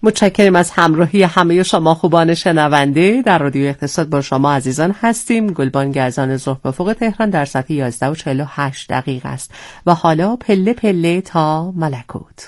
متشکرم از همراهی همه شما خوبان شنونده. در رادیو اقتصاد با شما عزیزان هستیم. گلبانگ اذان ظهر به افق تهران در ساعت 11:48 است و حالا پله پله تا ملکوت.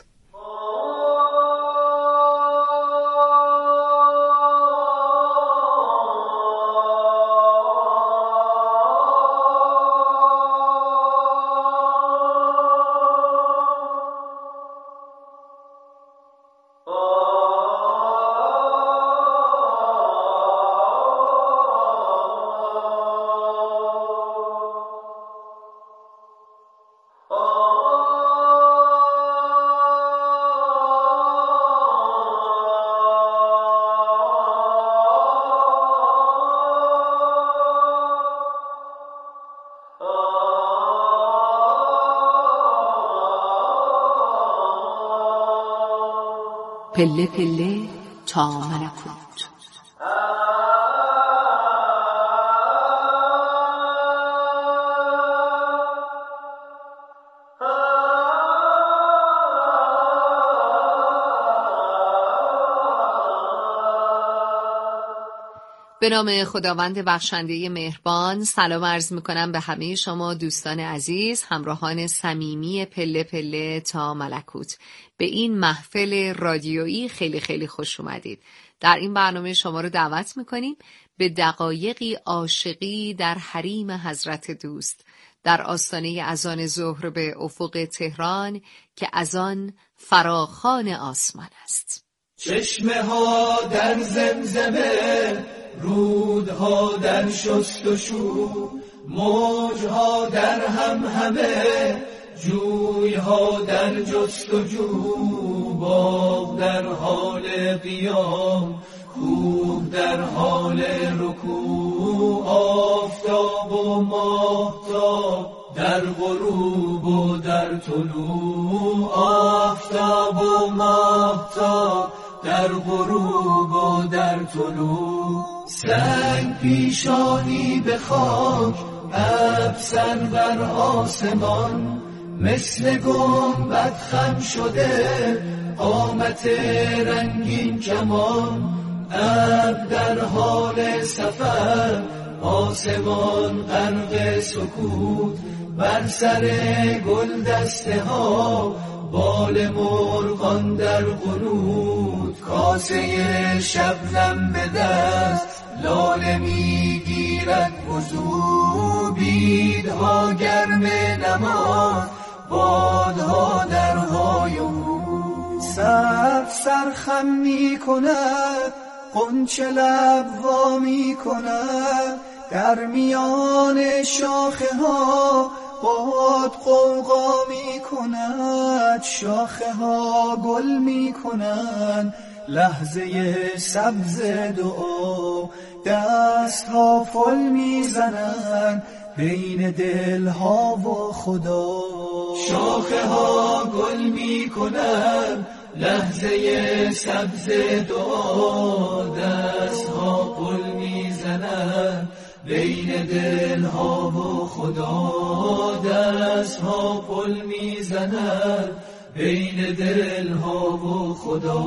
پله پله تا ملکوت. به نام خداوند بخشنده مهربان، سلام عرض میکنم به همه شما دوستان عزیز، همراهان صمیمی پله پله تا ملکوت. به این محفل رادیویی خیلی خیلی خوش اومدید. در این برنامه شما رو دعوت میکنیم به دقایقی عاشقی در حریم حضرت دوست، در آستانه اذان ظهر به افق تهران که اذان فراخوان آسمان است. چشمه ها در زمزمه، رودها در شست و شو، موجها در همهمه، جویها در جست و جو، باغ در حال قیام، کوه در حال رکوع، آفتاب و ماهتاب در غروب و در طلوع، آفتاب و ماهتاب در غروب و در طلوع، سنگ پیشانی به خاک، ابر سر بر آسمان، مثل گنبد خم شده قامت رنگین کمان، ابر در حال سفر، آسمان غرق سکوت، بر سر گل دسته ها، بال مرغان در قنوت، کاسه شبنم به دست، لاله میگیرد وضو، بیدها گرم نماز، بادها در های او، سرف سرخم می کند، غنچه لب وا می کند، در میان شاخه ها باد غوغا می کند، شاخه ها گل می کنند، لحظه سبز دعا، دست ها پل می زنند بین دل ها و خدا، شاخه ها گل می کنند، لحظه سبز دعا، دست ها پل می زنند بین دل ها و خدا، دست ها پل می زنند بین دل ها و خدا.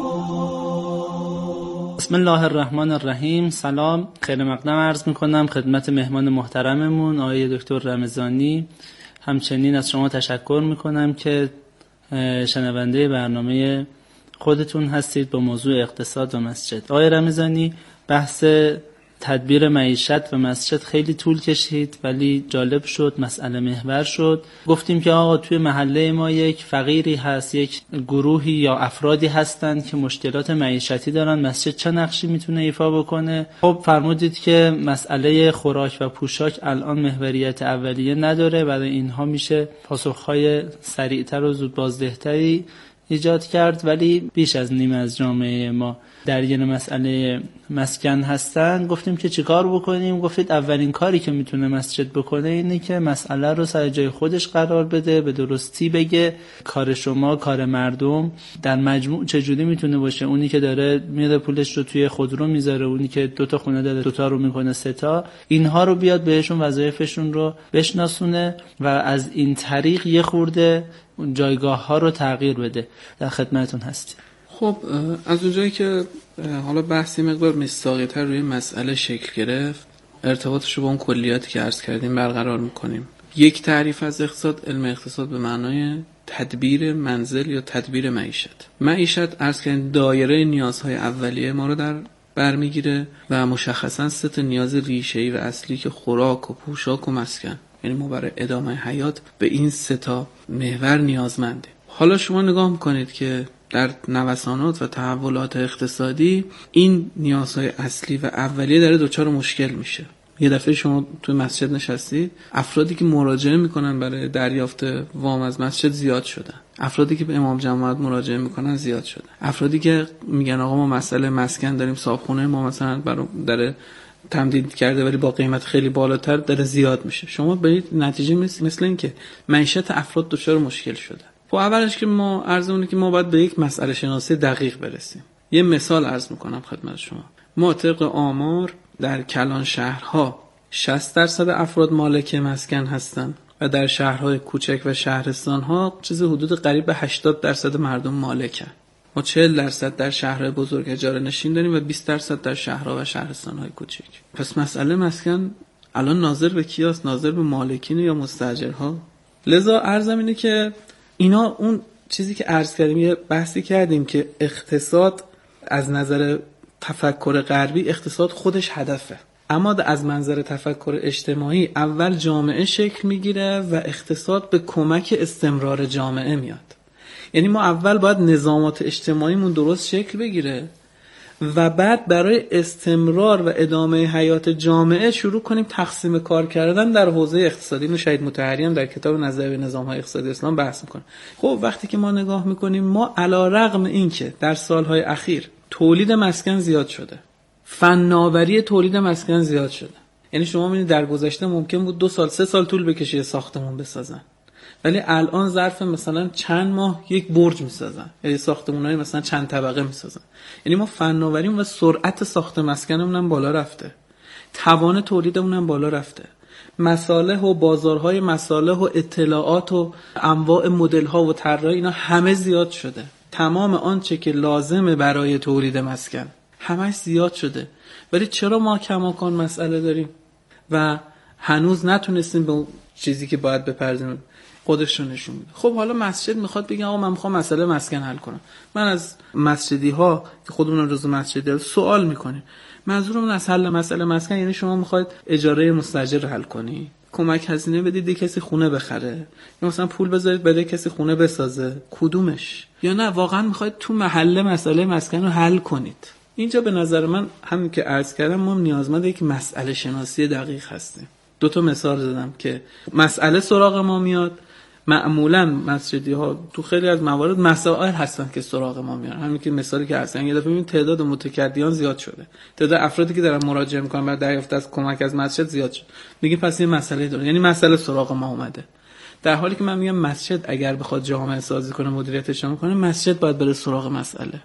بسم الله الرحمن الرحیم. سلام، خیلی مقدم عرض میکنم خدمت مهمان محترممون آقای دکتر رمضانی. همچنین از شما تشکر میکنم که شنونده برنامه خودتون هستید با موضوع اقتصاد و مسجد. آقای رمضانی، بحث تدبیر معیشت و مسجد خیلی طول کشید ولی جالب شد، مسئله محور شد. گفتیم که آقا توی محله ما یک فقیری هست، یک گروهی یا افرادی هستند که مشکلات معیشتی دارن، مسجد چه نقشی میتونه ایفا بکنه؟ خب فرمودید که مسئله خوراک و پوشاک الان محوریت اولیه نداره، برای اینها میشه پاسخهای سریعتر و زود بازدهتری ایجاد کرد، ولی بیش از نیمه از جامعه ما درگیر مسئله مسکن هستن. گفتیم که چیکار بکنیم؟ گفتید اولین کاری که میتونه مسجد بکنه اینه که مسئله رو سر جای خودش قرار بده، به درستی بگه کار شما، کار مردم در مجموع چجوری میتونه باشه. اونی که داره میره پولش رو توی خودرو میذاره، اونی که 2 تا خونه داره 2 تا رو میکنه 3 تا، اینها رو بیاد بهشون وظایفشون رو بشناسونه و از این طریق یه خورده جایگاه ها رو تغییر بده. در خدمتتون هستیم. خب از اونجایی که حالا بحثی مقدار مصداقی‌تر روی مسئله شکل گرفت، ارتباطش رو با اون کلیاتی که عرض کردیم برقرار میکنیم. یک تعریف از اقتصاد، علم اقتصاد به معنای تدبیر منزل یا تدبیر معیشت. معیشت عرض کردیم دایره نیازهای اولیه ما رو در برمیگیره و مشخصاً 3 نیاز ریشه‌ای و اصلی که خوراک و پوشاک و مسکن، یعنی ما برای ادامه حیات به این 3 محور نیازمندیم. حالا شما نگاه میکنید که در نوسانات و تحولات اقتصادی این نیازهای اصلی و اولیه داره دچار مشکل میشه. یه دفعه شما توی مسجد نشستید، افرادی که مراجعه میکنن برای دریافت وام از مسجد زیاد شدن، افرادی که به امام جماعت مراجعه میکنن زیاد شدن، افرادی که میگن آقا ما مسئله مسکن داریم، صاحبخونه ما مثلا در تمدید کرده ولی با قیمت خیلی بالاتر داره زیاد میشه. شما به نتیجه مثل این که معیشت افراد دچار مشکل شده. خب اولش که ما عرضمونه که ما باید به یک مسئله شناسی دقیق برسیم. یه مثال عرض میکنم خدمت شما. ما طبق آمار در کلان شهرها 60% افراد مالک مسکن هستن و در شهرهای کوچک و شهرستانها چیز حدود قریب به 80% مردم مالکن. ما 40% در شهرهای بزرگ اجاره نشین داریم و 20% در شهرها و شهرستانهای کوچک. پس مسئله مسکن الان ناظر به کیاست؟ ناظر به مالکین یا مستاجرها؟ لذا عرضم اینه که اینا اون چیزی که عرض کردیم، یه بحثی کردیم که اقتصاد از نظر تفکر غربی اقتصاد خودش هدفه، اما از منظر تفکر اجتماعی اول جامعه شکل میگیره و اقتصاد به کمک استمرار جامعه میاد. یعنی ما اول باید نظامات اجتماعیمون درست شکل بگیره و بعد برای استمرار و ادامه حیات جامعه شروع کنیم تقسیم کار کردن در حوزه اقتصادی. اینو شهید مطهری هم در کتاب نظریه نظام‌های اقتصادی اسلام بحث میکنه. خب وقتی که ما نگاه میکنیم، ما علی رغم این که در سالهای اخیر تولید مسکن زیاد شده، فناوری تولید مسکن زیاد شده، یعنی شما می‌بینید در گذشته ممکن بود 2 سال 3 سال طول بکشه ساختمون بسازن، ولی الان ظرف مثلا چند ماه یک برج میسازن، یعنی ساختمان‌های مثلا چند طبقه میسازن. یعنی ما فناوریمون و سرعت ساخت مسکنمون هم بالا رفته، توان تولیدمون هم بالا رفته، مصالح و بازارهای مصالح و اطلاعات و انواع مدل‌ها و طراحی اینا همه زیاد شده. تمام آنچه که لازمه برای تولید مسکن همه زیاد شده، ولی چرا ما کماکان مسئله داریم و هنوز نتونستیم به اون چیزی که باید بپردازیم خودش رو نشون میده؟ خب حالا مسجد میخواد بگه آقا من میخوام مسئله مسکن حل کنم. من از مسجدی ها که خودمون روز مسجدی سوال میکنیم، منظورمون از حل مسئله مسکن یعنی شما میخواید اجاره مستاجر رو حل کنی، کمک هزینه بدید کسی خونه بخره، یا مثلا پول بذارید بده کسی خونه بسازه، کدومش؟ یا نه واقعا میخواید تو محله مسئله مسکن رو حل کنید؟ اینجا به نظر من همین که عرض کردم ما نیازمند یک مسئله شناسی دقیق هستیم. 2 مثال زدم که مسئله سراغ ما میاد. معمولا مسجدی ها تو خیلی از موارد مسائل هستن که سراغ ما میان. همین که مثالی که هستن، یه دفعه میبینید تعداد متکدیان زیاد شده، تعداد افرادی که دارن مراجعه میکنن برای دریافت از کمک از مسجد زیاد شد، میگیم پس یه مسئله داره، یعنی مسئله سراغ ما اومده. در حالی که من میگم مسجد اگر بخواد جامعه سازی کنه، مدیریتش کنه، مسجد باید بره سراغ مسئله.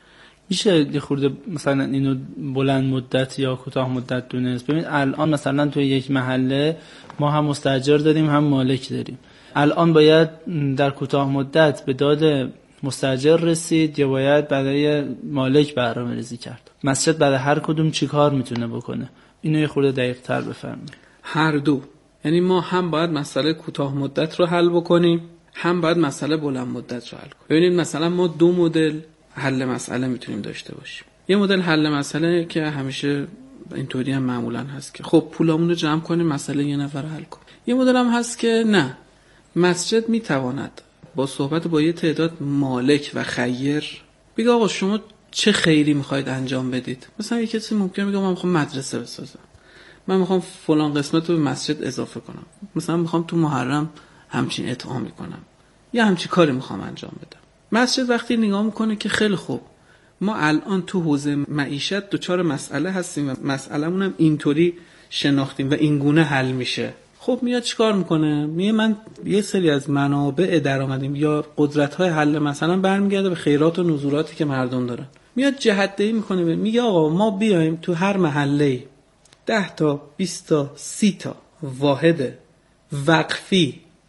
میشه یه خورده مثلا اینو بلند مدت یا کوتاه مدت دونست؟ ببین الان مثلا توی یک محله ما هم مستاجر داریم هم مالک داریم. الان باید در کوتاه مدت به داد مستاجر رسید یا باید برای مالک برنامه‌ریزی کرد؟ مسجد برای هر کدوم چی کار میتونه بکنه؟ اینو یه خورده دقیق‌تر بفرمایید. هر دو. یعنی ما هم باید مسئله کوتاه مدت رو حل بکنیم، هم باید مسئله بلند مدت رو حل کنیم. ببینید مثلا ما 2 مدل حل مسئله میتونیم داشته باشیم. یه مدل حل مسئله که همیشه اینطوری هم معمولا هست که خب پولامون رو جمع کنیم مسئله یه نفر حل کنیم. یه مدل هم هست که نه، مسجد میتواند با صحبت با یه تعداد مالک و خیر بگه آقا شما چه خیری میخواید انجام بدید. مثلا یه کسی ممکنه بگه من میخوام مدرسه بسازم، من میخوام فلان قسمت رو به مسجد اضافه کنم، مثلا میخوام تو محرم همچین اطعامی کنم، یا همچین کاری میخوام انجام بدم. مسجد وقتی نگاه میکنه که خیلی خوب ما الان تو حوزه معیشت دوچار مسئله هستیم و مسئله‌مون هم اینطوری شناختیم و این گونه حل میشه، خب میاد چیکار میکنه؟ میگه من یه سری از منابع درآمدیم یا قدرت‌های حل مثلا برمیگرده به خیرات و نذوراتی که مردم دارن، میاد جهت‌دهی میکنه، میگه آقا ما بیایم تو هر محله 10 تا 20 تا 30 تا واحد وقفی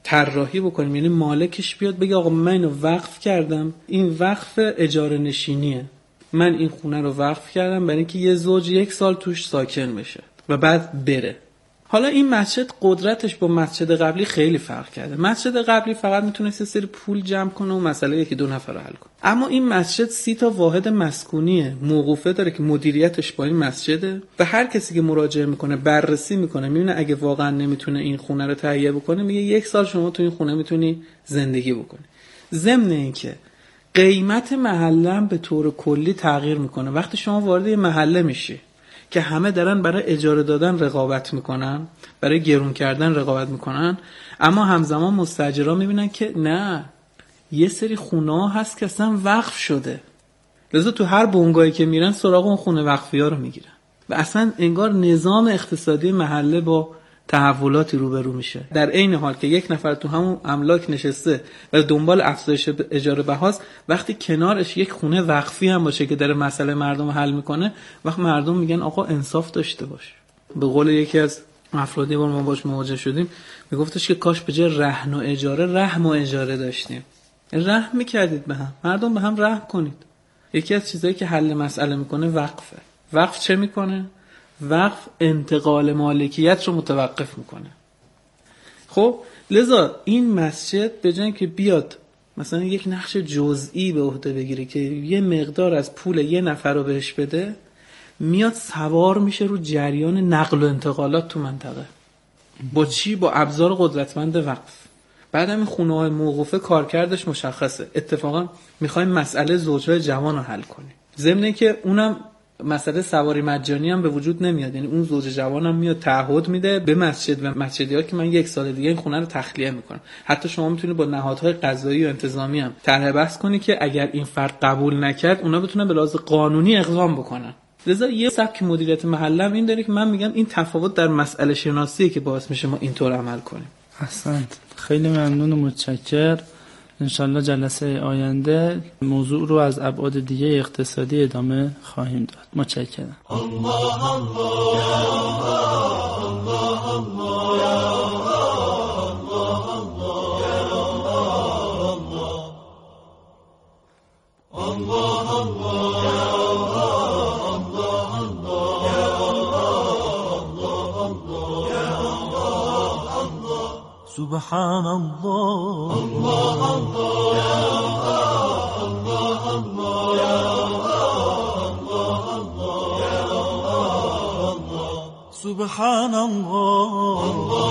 طراحی بکنیم، یعنی مالکش بیاد بگه آقا من اینو وقف کردم، این وقف اجاره نشینیه، من این خونه رو وقف کردم برای اینکه یه زوج 1 سال توش ساکن بشه و بعد بره. حالا این مسجد قدرتش با مسجد قبلی خیلی فرق کرده. مسجد قبلی فقط میتونست یه سری پول جمع کنه و مسئله 1-2 نفر رو حل کنه، اما این مسجد 30 تا واحد مسکونیه، موقوفه داره که مدیریتش با این مسجده و هر کسی که مراجعه میکنه بررسی میکنه، میبینه اگه واقعا نمیتونه این خونه رو تهیه بکنه، میگه 1 سال شما تو این خونه میتونی زندگی بکنی. ضمن اینکه قیمت محله هم به طور کلی تغییر میکنه. وقتی شما وارد یه محله میشی که همه دارن برای اجاره دادن رقابت میکنن، برای گرون کردن رقابت میکنن، اما همزمان مستاجرها میبینن که نه، یه سری خونه هست که اصلا وقف شده، لذا تو هر بنگاهی که میرن سراغ اون خونه وقفی ها رو میگیرن و اصلا انگار نظام اقتصادی محله با تحولاتی روبرو میشه. در عین حال که یک نفر تو همون املاک نشسته و دنبال افزایش اجاره بهاست، وقتی کنارش یک خونه وقفی هم باشه که داره مسئله مردم رو حل میکنه، وقت مردم میگن آقا انصاف داشته باش. به قول یکی از افرادی بار ما باش مواجه شدیم، میگفتش که کاش به جای رهن و اجاره رحم و اجاره داشتیم. رحم میکردید به هم، مردم به هم رحم کنید. یکی از چیزایی که حل مسئله میکنه وقفه. وقف چه میکنه؟ وقف انتقال مالکیت رو متوقف میکنه. خب لذا این مسجد به جای اینکه بیاد مثلا یک نقش جزئی به عهده بگیره که یه مقدار از پول یه نفر رو بهش بده، میاد سوار میشه رو جریان نقل و انتقالات تو منطقه. با چی؟ با ابزار قدرتمند وقف. بعد همین خونه‌های موقوفه کارکردش مشخصه. اتفاقا میخوایم مسئله زوجهای جوان رو حل کنیم، ضمن اینکه اونم مسئله سواری مجانی هم به وجود نمیاد. یعنی اون زوج جوان هم میاد تعهد میده به مسجد و مسجدی‌ها که من 1 سال دیگه این خونه رو تخلیه میکنم. حتی شما میتونید با نهادهای قضایی و انتظامی هم طرح بحث کنی که اگر این فرد قبول نکرد، اونا بتونن به لحاظ قانونی اقدام بکنن. لذا یه سبک مدیریت محله هم این داره که من میگم این تفاوت در مسئله شناسیه که باعث میشه ما اینطور عمل کنیم. احسنت، خیلی ممنون و متشکرم. انشالله جلسه آینده موضوع رو از ابعاد دیگه اقتصادی ادامه خواهیم داد. متشکرم. الله الله الله الله سبحان الله الله الله الله الله سبحان الله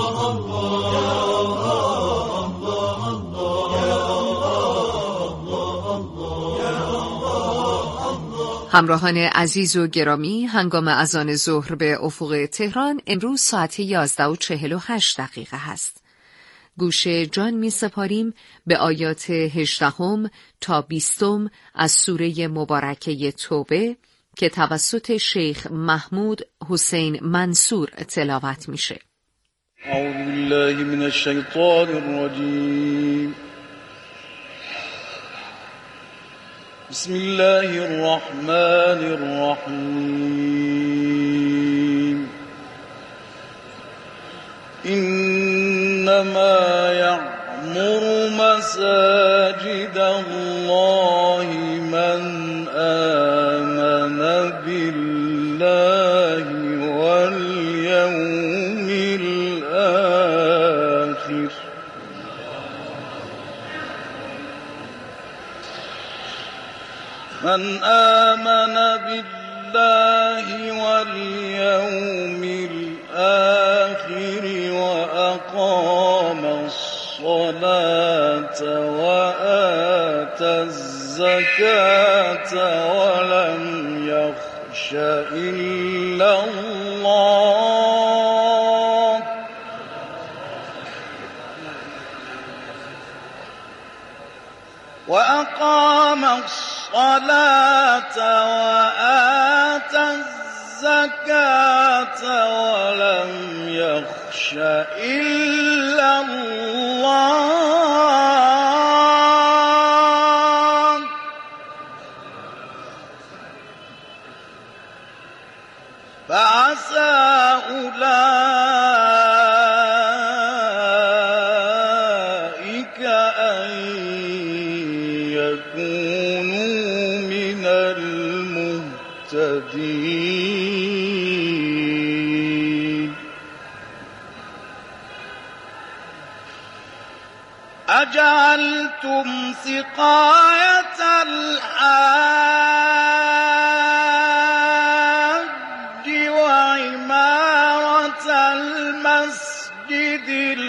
همراهان عزیز و گرامی، هنگام اذان ظهر به افق تهران امروز ساعت 11:48 هست. گوش جان می سپاریم به آیات 18 تا 20 از سوره مبارکه توبه که توسط شیخ محمود حسین منصور تلاوت میشه. اعوذ بالله من الشیطان الرجیم. بسم الله الرحمن الرحیم. إنما يعمر مساجد الله من آمن بالله واليوم الآخر من آمن بالله واليوم الآخر وأقام الصلاة وآتى الزكاة ولم يخش إلا الله وأقام الصلاة وآتى الزكاة ولم يخش إلا الله فعسى أولئك تكونوا من المهتدين. أجعلتم سقاية الحاج وعمارة المسجد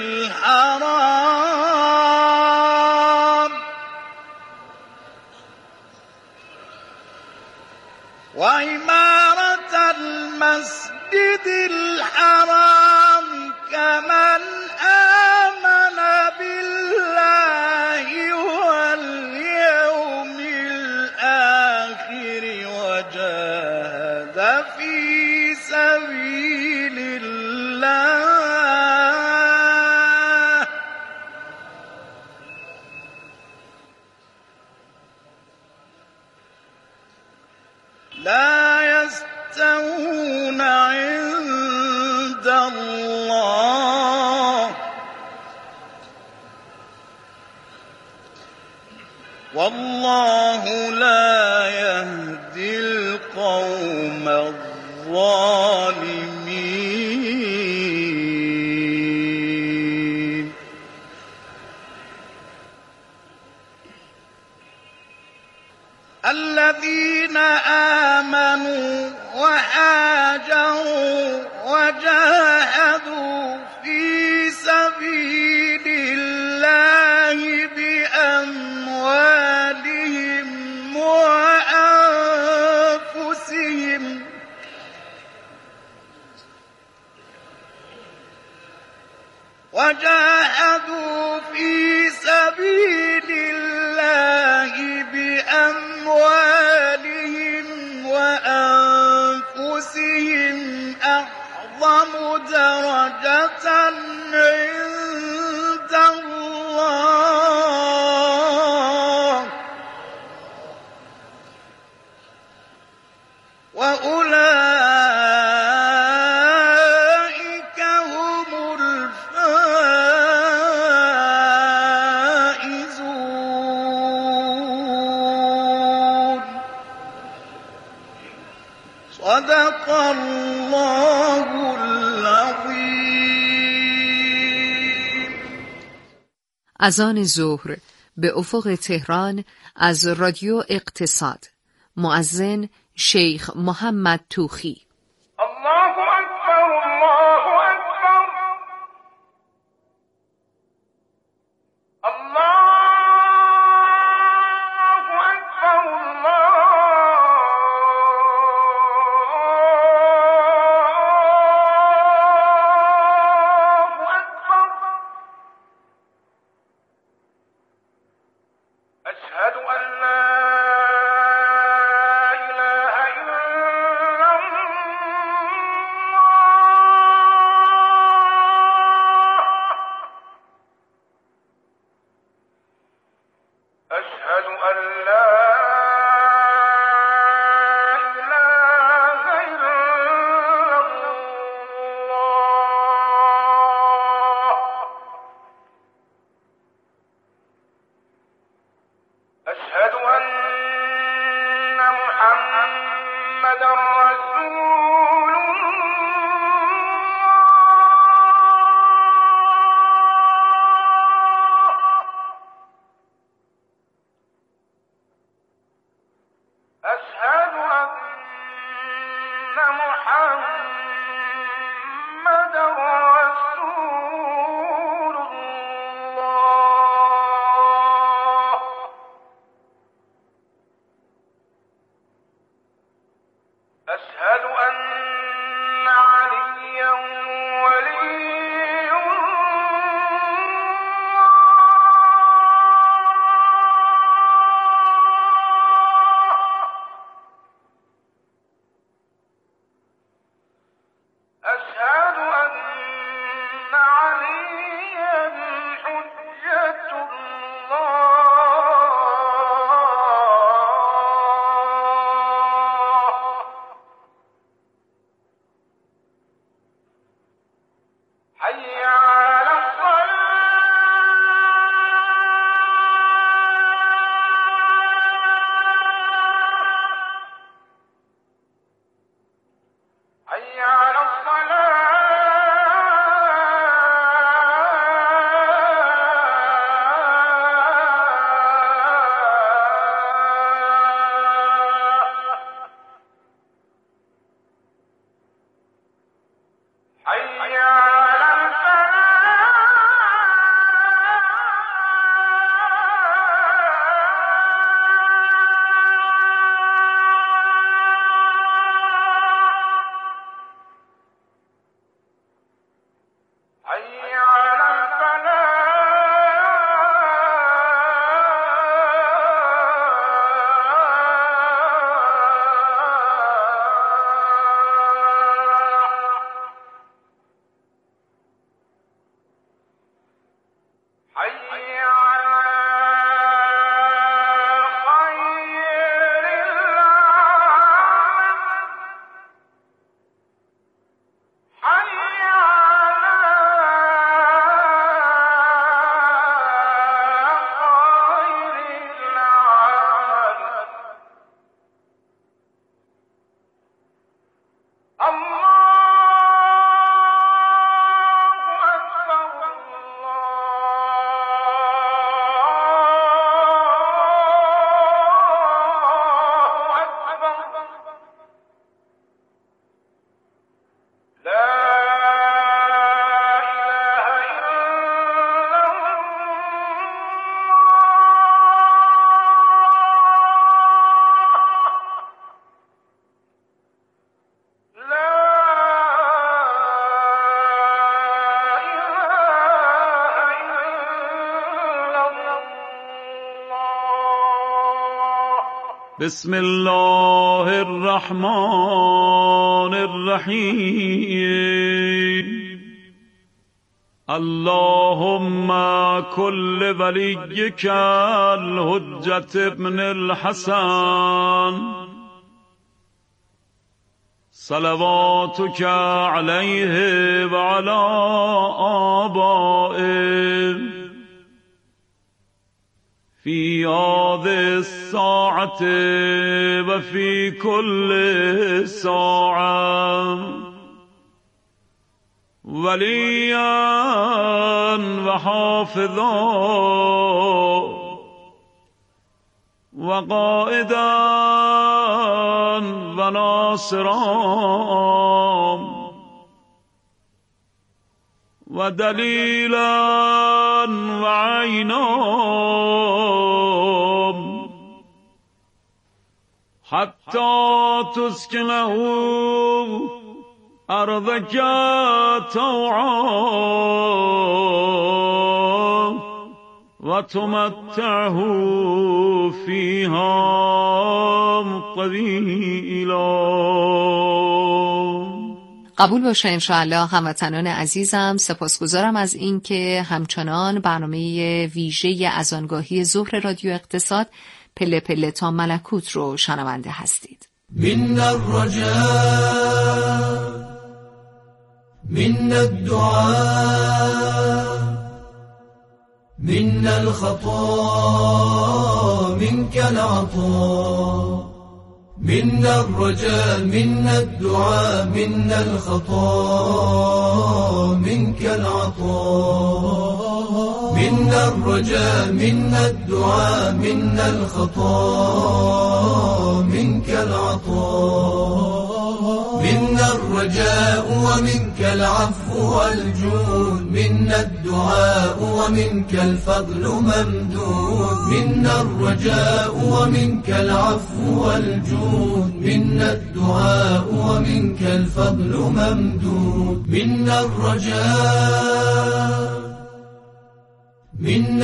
الحرام كمن آمن بالله واليوم الآخر وجاهد في سبيل الله لا يستوون عند الله والله لا يهدي القوم الظالمين. الذين آمنوا وهاجروا وجاهدوا في سبيل الله بأموالهم وأنفسهم أعظم درجة عند الله وأولئك هم الفائزون. صدق الله العظيم. اذان ظهر به افق تهران از رادیو اقتصاد. مؤذن شیخ محمد توخی. الله أكبر الله أكبر الله أكبر الله أكبر. أشهد أن لا إله إلا الله. أشهد أن لا إله إلا الله. أشهد أن محمدا رسول الله. أشهد أن محمدا رسول الله. أشهد بسم الله الرحمن الرحیم اللهم كل وليك الحجة ابن الحسن صلواتك عليه وعلى آبائه في هذه الساعة وفي كل ساعة وليا وحافظا وقائدا وناصرا ودليلا وعينا حتى تسكنه أرضك طوعا وتمتعه فيها طويلا. قبول باشه انشاءالله. هموطنان عزیزم، سپاسگزارم از این که همچنان برنامه ویژه اذانگاهی ظهر رادیو اقتصاد پله پله تا ملکوت رو شنونده هستید. من الرجاء من الدعاء من الخطا منك العطاء من الرجاء من الدعاء من الخطا منك العطاء من الرجاء من الدعاء من الخطا منك العطاء من الرجاء ومنك العفو والجود من الدعاء ومنك الفضل ممدود من الرجاء ومنك العفو والجود من الدعاء ومنك الفضل ممدود من الرجاء من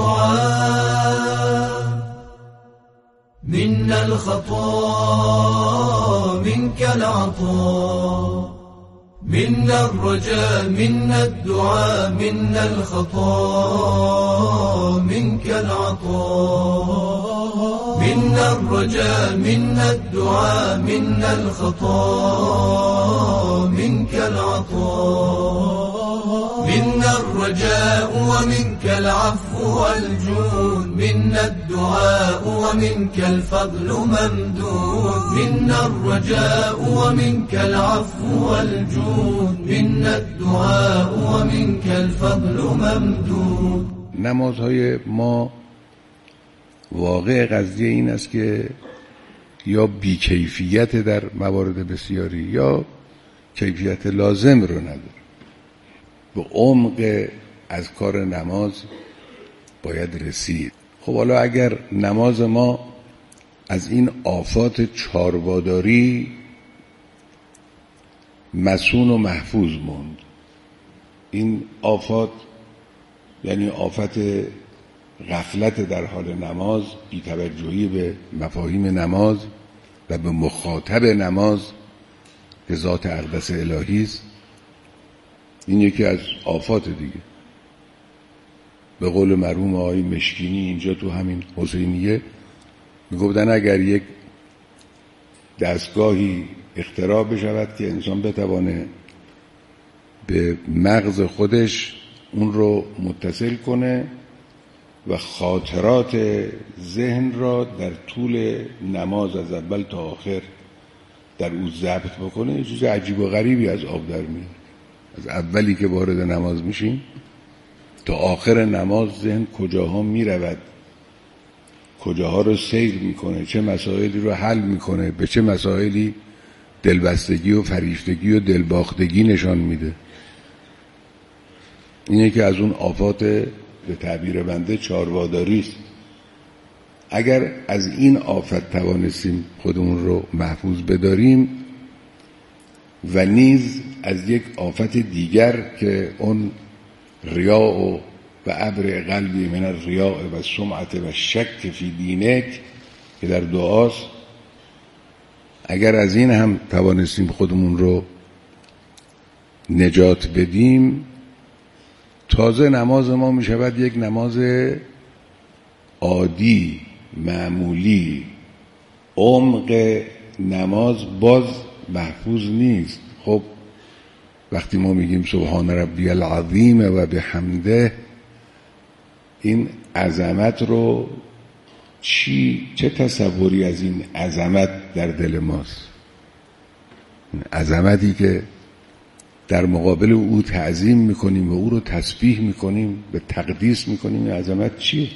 الدعاء من الخطا منك العطاء من الرجاء من الدعاء من الخطا منك العطاء من الرجاء من الدعاء من الخطا منك العطاء من الرجاء ومنك العفو والجود من الدعاء ومنك الفضل ممدود من الرجاء ومنك العفو والجود من الدعاء ومنك الفضل ممدود. نمازهای ما واقع قضیه این است که یا بیکیفیت در موارد بسیاری یا کیفیت لازم رو نداره. به عمق از کار نماز باید رسید. خب حالا اگر نماز ما از این آفات چارباداری مصون و محفوظ موند، این آفات یعنی آفت غفلت در حال نماز، بی‌توجهی به مفاهیم نماز و به مخاطب نماز که ذات اقدس الهی است، این یکی از آفات دیگه. به قول مرحوم آقای مشکینی اینجا تو همین حسینیه میگفتن اگر یک دستگاهی اختراع بشود که انسان بتوانه به مغز خودش اون رو متصل کنه و خاطرات ذهن را در طول نماز از اول تا آخر در او ضبط بکنه، یه چیز عجیب و غریبی از آب در میاد. از اولی که وارد نماز میشیم تا آخر نماز ذهن کجاها میرود، کجاها رو سیر میکنه، چه مسائلی رو حل میکنه، به چه مسائلی دلبستگی و فریفتگی و دلباختگی نشان میده. اینه که از اون آفات به تعبیر بنده چارواداری است. اگر از این آفت توانستیم خودمون رو محفوظ بداریم و نیز از یک آفت دیگر که اون ریاء و ابر قلبی من الریاء و سمعت و شک فی دینک، که در دعاست. اگر از این هم توانستیم خودمون رو نجات بدیم، تازه نماز ما می شود یک نماز عادی، معمولی. عمق نماز باز محفوظ نیست. خب وقتی ما میگیم سبحان ربی العظیم و بحمده، این عظمت رو چه تصوری از این عظمت در دل ماست؟ عظمتی که در مقابل او تعظیم میکنیم و او رو تسبیح میکنیم، به تقدیس میکنیم. این عظمت چیه؟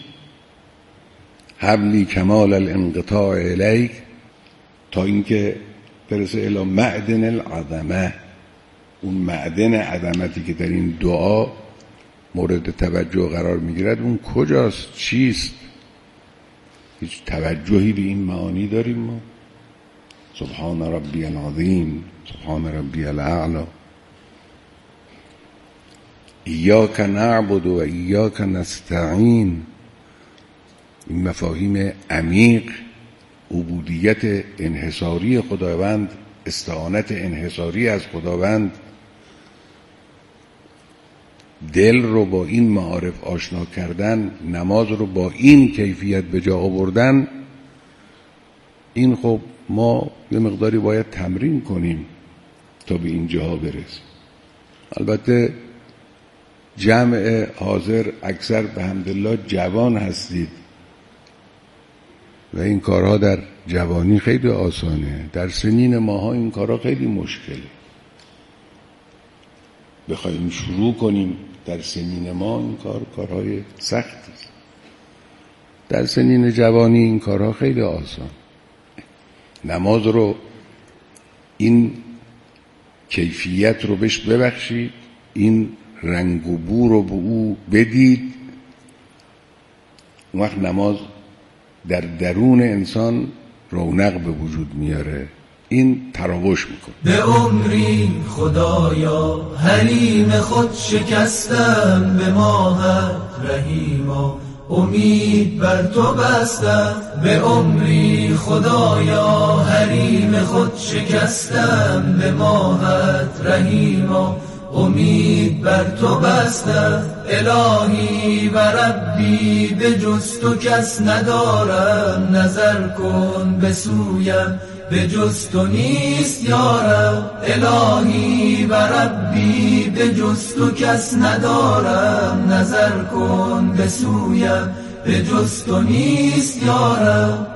حبلی کمال الانقطاع الیک، تا اینکه برسه الی معدن العظمه. اون معدن عظمتی که در این دعا مورد توجه قرار میگیرد، اون کجاست؟ چیست؟ هیچ توجهی به این معانی داریم ما؟ سبحان ربی العظیم، سبحان ربی الاعلی. ایاک نعبد و ایاک نستعین، این مفاهیم عمیق، عبودیت انحصاری خداوند، استعانت انحصاری از خداوند، دل رو با این معارف آشنا کردن، نماز رو با این کیفیت به جا آوردن، این خب ما یه مقداری باید تمرین کنیم تا به این جاها برسیم. البته جمع حاضر اکثر به حمدالله جوان هستید و این کارها در جوانی خیلی آسانه. در سنین ماها این کارها خیلی مشکله. بخوایم شروع کنیم در سنین ما، این کارهای سختی است. در سنین جوانی این کارها خیلی آسان. نماز رو، این کیفیت رو بهش ببخشید، این رنگ و بو رو به او بدید، اون وقت نماز در درون انسان رونق به وجود میاره، این تراوش میکنه. به عمری خدایا حریم خود شکستم، به ماهت رحیما امید بر تو بستم. به عمری خدایا حریم خود شکستم، به ماهت رحیما امید بر تو بستم. الهی و ربی به جز تو کس ندارم، نظر کن به سویم به جز تو نیست یارم. الهی و ربی به جز تو کس ندارم، نظر کن به سویم به جز تو نیست یارم.